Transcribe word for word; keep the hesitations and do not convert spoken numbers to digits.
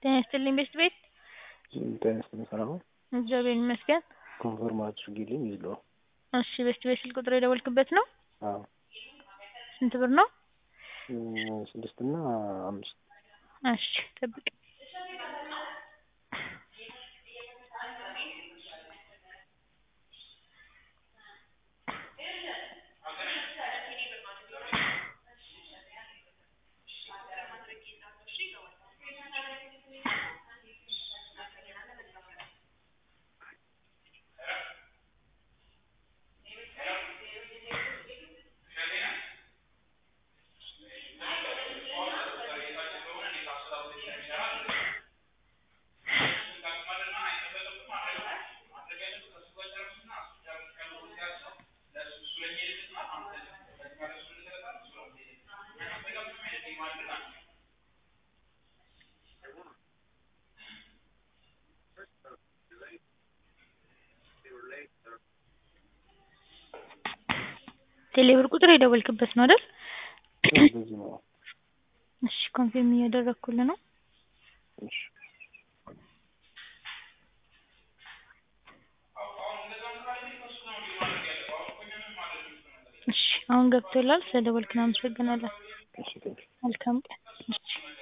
ጤና ይስጥልኝ ቤት ቤት ጤና ይስጥልኝ ሰላም ነው? እግዚአብሔር ይመስገን። ኮንፈርም አድርጊልኝ ይዤለው። እሺ ቤት ቤት ስልክ ቁጥር የደወልክበት ነው? አዎ። ስንት ብር ነው? ስድስት እና አምስት እሺ ጠብቅ። ቴሌብር ቁጥር የደወልክበት ነው አይደል? በዚህ ነው። እሺ ኮንፊርም እያደረኩልህ ነው። እሺ እሺ አሁን ገብቶላል። ስለደወልክ አመሰግናለሁ። እሺ ቴንኪው። መልካም ቀን። እሺ